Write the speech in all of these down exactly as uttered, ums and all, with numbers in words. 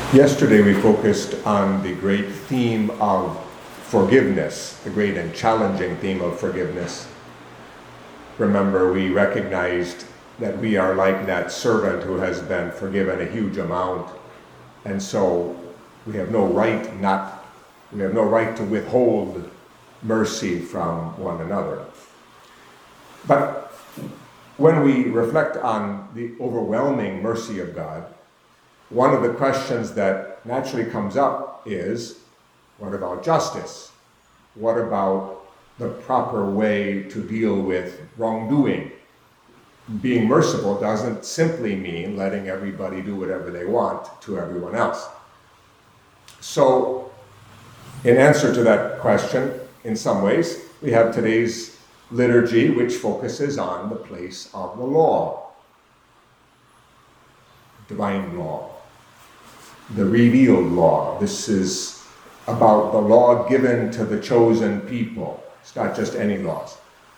Yesterday we focused on the great theme of forgiveness, the great and challenging theme of forgiveness. Remember, we recognized that we are like that servant who has been forgiven a huge amount, and so we have no right not, we have no right to withhold mercy from one another. But when we reflect on the overwhelming mercy of God, one of the questions that naturally comes up is, what about justice? What about the proper way to deal with wrongdoing? Being merciful doesn't simply mean letting everybody do whatever they want to everyone else. So, in answer to that question, in some ways, we have today's liturgy, which focuses on the place of the law, divine law, the revealed law. This is about the law given to the chosen people. It's not just any laws.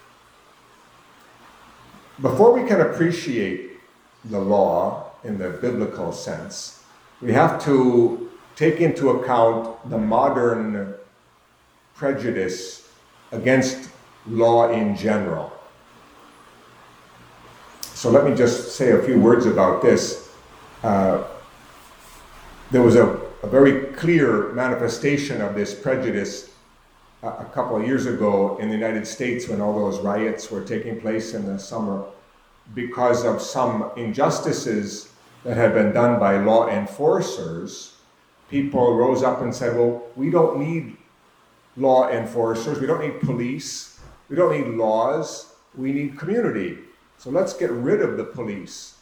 Before we can appreciate the law in the biblical sense, we have to take into account the modern prejudice against law in general. So let me just say a few words about this. Uh, there was a, a very clear manifestation of this prejudice a, a couple of years ago in the United States when all those riots were taking place in the summer because of some injustices that had been done by law enforcers. People rose up and said, well, we don't need law enforcers, we don't need police, we don't need laws, we need community. So let's get rid of the police.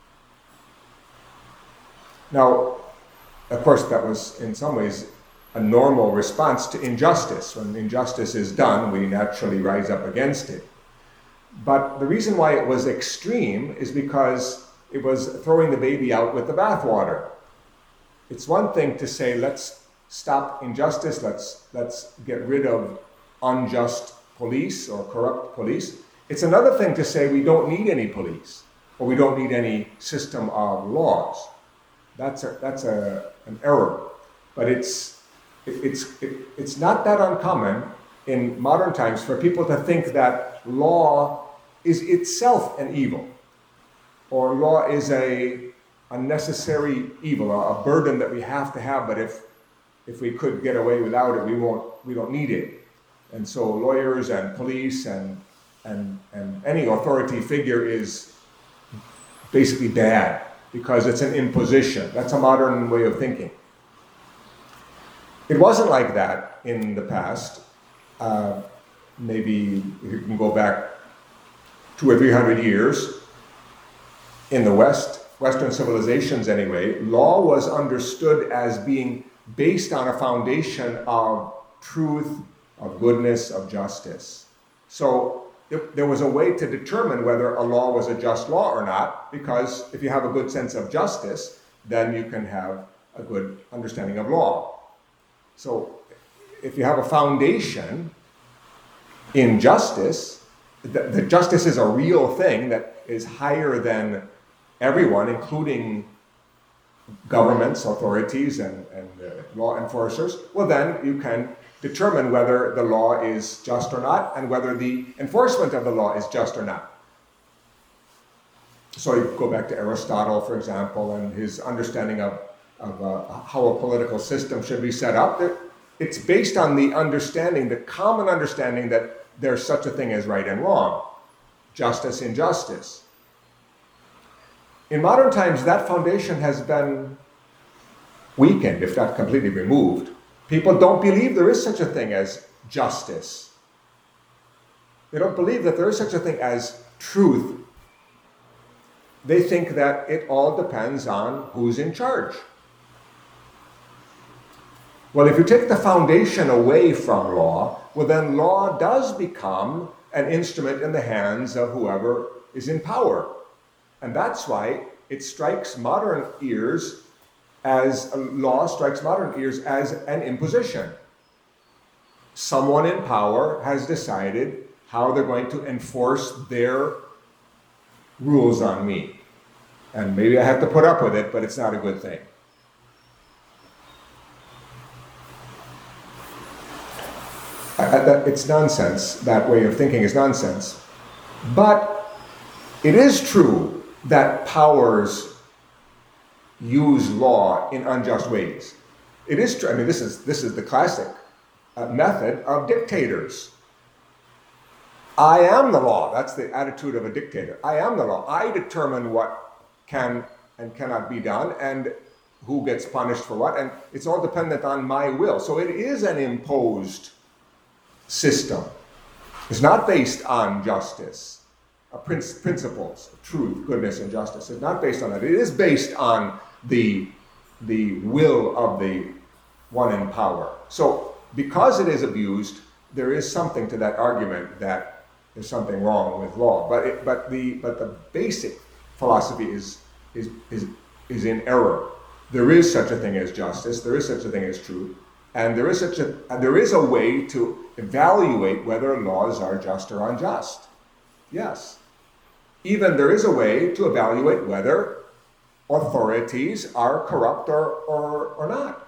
Now, of course, that was in some ways a normal response to injustice. When injustice is done, we naturally rise up against it. But the reason why it was extreme is because it was throwing the baby out with the bathwater. It's one thing to say, let's stop injustice, let's, let's get rid of unjust police or corrupt police. It's another thing to say we don't need any police or we don't need any system of laws. That's a, that's a, an error. But it's, it, it's, it, it's not that uncommon in modern times for people to think that law is itself an evil, or law is a unnecessary evil, a, a burden that we have to have, but if, if we could get away without it, we won't, we don't need it. And so lawyers and police and, and, and any authority figure is basically bad, because it's an imposition. That's a modern way of thinking. It wasn't like that in the past. Uh, maybe you can go back two or three hundred years. In the West, Western civilizations anyway, law was understood as being based on a foundation of truth, of goodness, of justice. So there was a way to determine whether a law was a just law or not, because if you have a good sense of justice, then you can have a good understanding of law. So if you have a foundation in justice, the, the justice is a real thing that is higher than everyone, including governments, authorities, and, and uh, law enforcers, well then you can determine whether the law is just or not, and whether the enforcement of the law is just or not. So you go back to Aristotle, for example, and his understanding of, of uh, how a political system should be set up. It's based on the understanding, the common understanding that there's such a thing as right and wrong, justice, injustice. In modern times, that foundation has been weakened, if not completely removed. People don't believe there is such a thing as justice. They don't believe that there is such a thing as truth. They think that it all depends on who's in charge. Well, if you take the foundation away from law, well then law does become an instrument in the hands of whoever is in power. And that's why it strikes modern ears as, law strikes modern ears as an imposition. Someone in power has decided how they're going to enforce their rules on me. And maybe I have to put up with it, but it's not a good thing. that it's nonsense. That way of thinking is nonsense. But it is true that powers use law in unjust ways. It is true. I mean, this is this is the classic uh, method of dictators. I am the law. That's the attitude of a dictator. I am the law. I determine what can and cannot be done and who gets punished for what, and it's all dependent on my will. So it is an imposed system. It's not based on justice, uh, princ- principles, truth, goodness, and justice. It's not based on that. It is based on the, the will of the one in power. So because it is abused, there is something to that argument that there's something wrong with law. But it, but the but the basic philosophy is is is is in error. There is such a thing as justice. There is such a thing as truth, and there is such a there is a way to evaluate whether laws are just or unjust. Yes, even there is a way to evaluate whether authorities are corrupt or or, or not.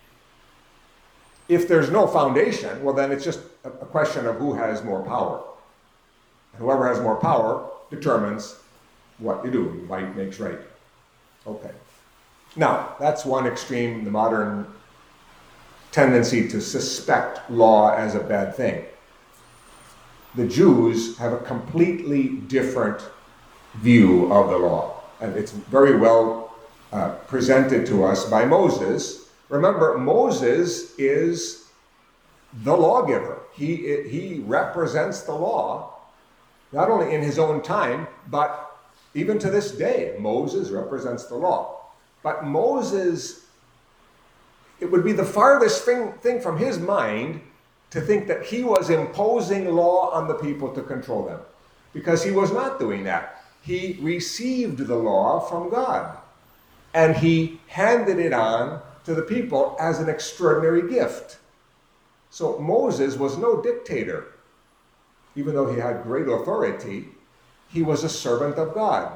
If there's no foundation, well, then it's just a, a question of who has more power. And whoever has more power determines what you do. Right makes right. Okay. Now, that's one extreme, the modern tendency to suspect law as a bad thing. The Jews have a completely different view of the law, and it's very well uh, presented to us by Moses. Remember, Moses is the lawgiver. He, he represents the law, not only in his own time, but even to this day, Moses represents the law. But Moses, it would be the farthest thing, thing from his mind to think that he was imposing law on the people to control them, because he was not doing that. He received the law from God, and he handed it on to the people as an extraordinary gift. So Moses was no dictator. Even though he had great authority, he was a servant of God.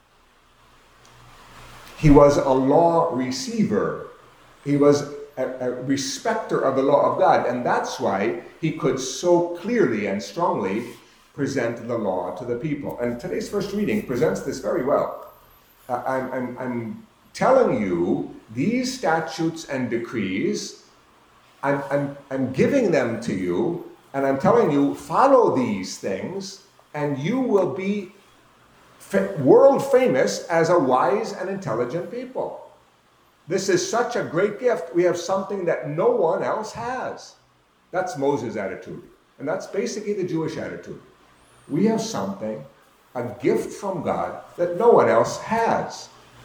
He was a law receiver. He was a, a respecter of the law of God, and that's why he could so clearly and strongly present the law to the people. And today's first reading presents this very well. Uh, I'm, I'm, I'm telling you these statutes and decrees, I'm, I'm, I'm giving them to you, and I'm telling you, follow these things, and you will be fa- world famous as a wise and intelligent people. This is such a great gift. We have something that no one else has. That's Moses' attitude. And that's basically the Jewish attitude. We have something, a gift from God, that no one else has.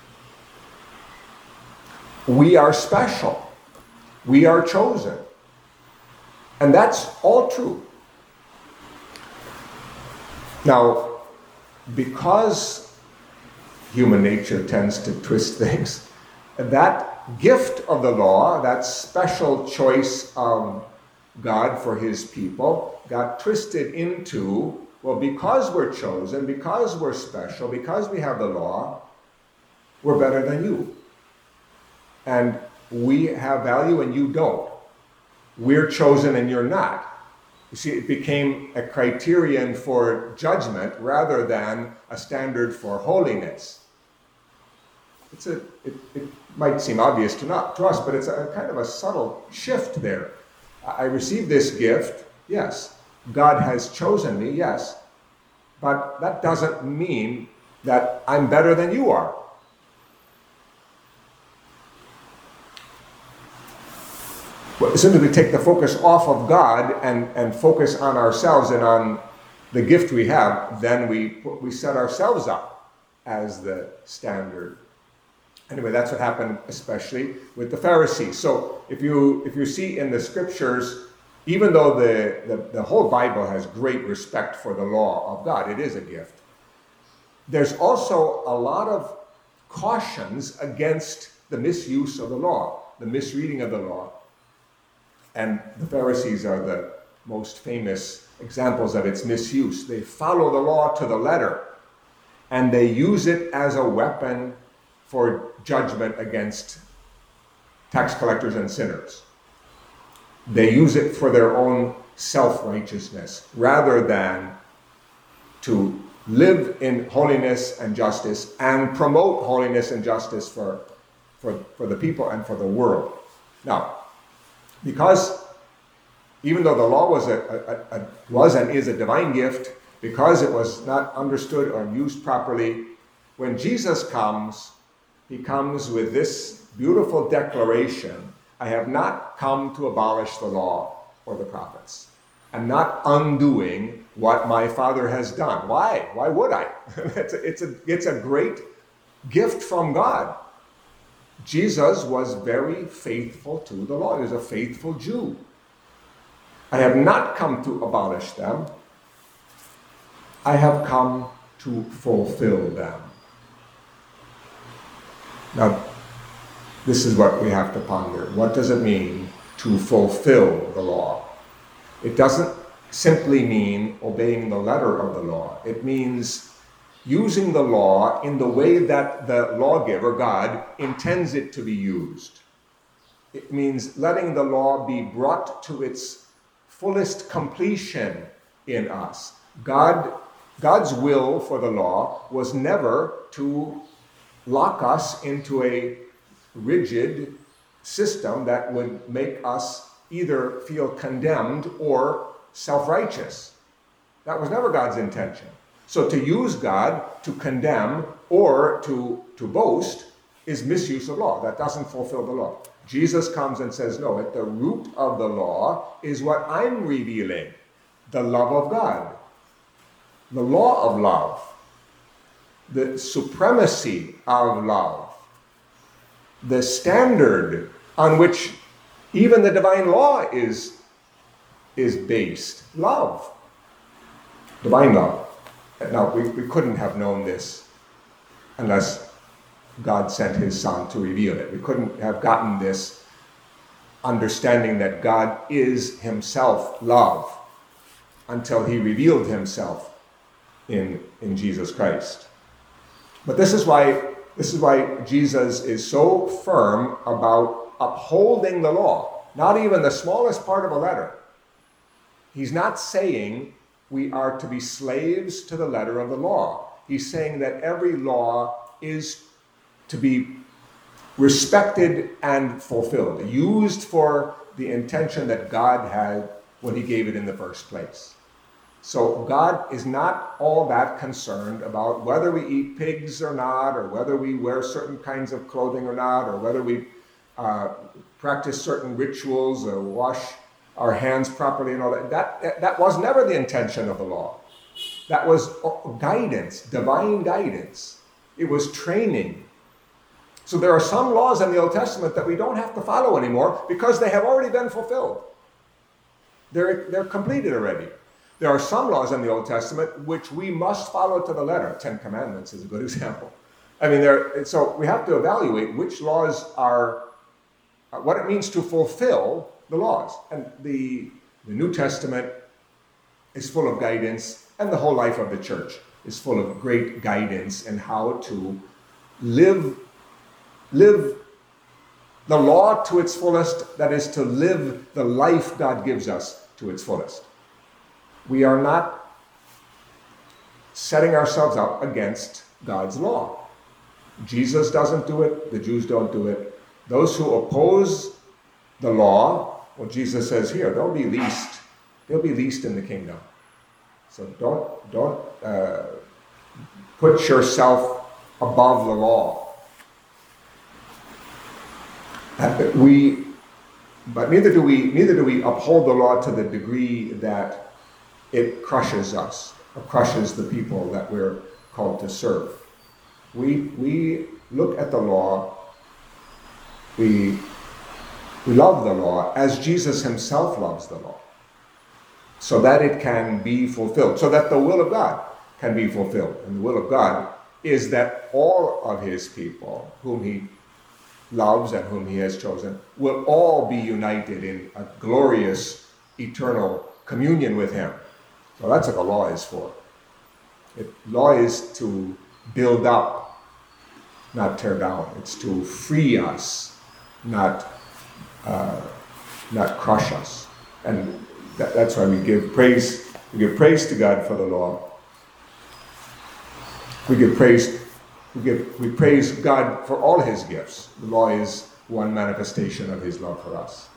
We are special. We are chosen. And that's all true. Now, because human nature tends to twist things, that gift of the law, that special choice of God for his people, got twisted into, well, because we're chosen, because we're special, because we have the law, we're better than you. And we have value and you don't. We're chosen and you're not. You see, it became a criterion for judgment rather than a standard for holiness. It's a, it, it might seem obvious to, not, to us, but it's a kind of a subtle shift there. I received this gift, yes. God has chosen me, yes. But that doesn't mean that I'm better than you are. Well, as soon as we take the focus off of God and, and focus on ourselves and on the gift we have, then we we set ourselves up as the standard. Anyway, that's what happened especially with the Pharisees. So if you if you see in the scriptures, even though the, the, the whole Bible has great respect for the law of God, it is a gift, there's also a lot of cautions against the misuse of the law, the misreading of the law. And the Pharisees are the most famous examples of its misuse. They follow the law to the letter, and they use it as a weapon for judgment against tax collectors and sinners. They use it for their own self-righteousness rather than to live in holiness and justice and promote holiness and justice for, for, for the people and for the world. Now, because even though the law was, a, a, a, was and is a divine gift, because it was not understood or used properly, when Jesus comes, he comes with this beautiful declaration: I have not come to abolish the law or the prophets. I'm not undoing what my Father has done. Why? Why would I? it's, a, it's, a, it's a great gift from God. Jesus was very faithful to the law. He was a faithful Jew. I have not come to abolish them. I have come to fulfill them. Now, this is what we have to ponder. What does it mean to fulfill the law? It doesn't simply mean obeying the letter of the law. It means using the law in the way that the lawgiver, God, intends it to be used. It means letting the law be brought to its fullest completion in us. God, God's will for the law was never to lock us into a rigid system that would make us either feel condemned or self-righteous. That was never God's intention. So to use God to condemn or to, to boast is misuse of law. That doesn't fulfill the law. Jesus comes and says, no, at the root of the law is what I'm revealing: the love of God, the law of love, the supremacy of love, the standard on which even the divine law is, is based: love, divine love. Now, we, we couldn't have known this unless God sent his Son to reveal it. We couldn't have gotten this understanding that God is himself love until he revealed himself in, in Jesus Christ. But this is why this is why Jesus is so firm about upholding the law, not even the smallest part of a letter. He's not saying we are to be slaves to the letter of the law. He's saying that every law is to be respected and fulfilled, used for the intention that God had when he gave it in the first place. So God is not all that concerned about whether we eat pigs or not, or whether we wear certain kinds of clothing or not, or whether we uh, practice certain rituals or wash our hands properly and all that. That, that was never the intention of the law. That was guidance, divine guidance. It was training. So there are some laws in the Old Testament that we don't have to follow anymore because they have already been fulfilled. They're, they're completed already. There are some laws in the Old Testament which we must follow to the letter. Ten Commandments is a good example. I mean, there. So we have to evaluate which laws are, uh, what it means to fulfill the laws. And the, the New Testament is full of guidance, and the whole life of the church is full of great guidance in how to live, live the law to its fullest, that is, to live the life God gives us to its fullest. We are not setting ourselves up against God's law. Jesus doesn't do it. The Jews don't do it. Those who oppose the law, well, Jesus says here, they'll be least. They'll be least in the kingdom. So don't don't uh, put yourself above the law. Uh, we, but neither do we. Neither do we uphold the law to the degree that it crushes us or crushes the people that we're called to serve. We we look at the law. We we love the law as Jesus himself loves the law, so that it can be fulfilled, so that the will of God can be fulfilled. And the will of God is that all of his people, whom he loves and whom he has chosen, will all be united in a glorious, eternal communion with him. So that's what the law is for. It, law is to build up, not tear down. It's to free us, not uh, not crush us. And that, that's why we give praise. We give praise to God for the law. We give praise. We give. We praise God for all His gifts. The law is one manifestation of His love for us.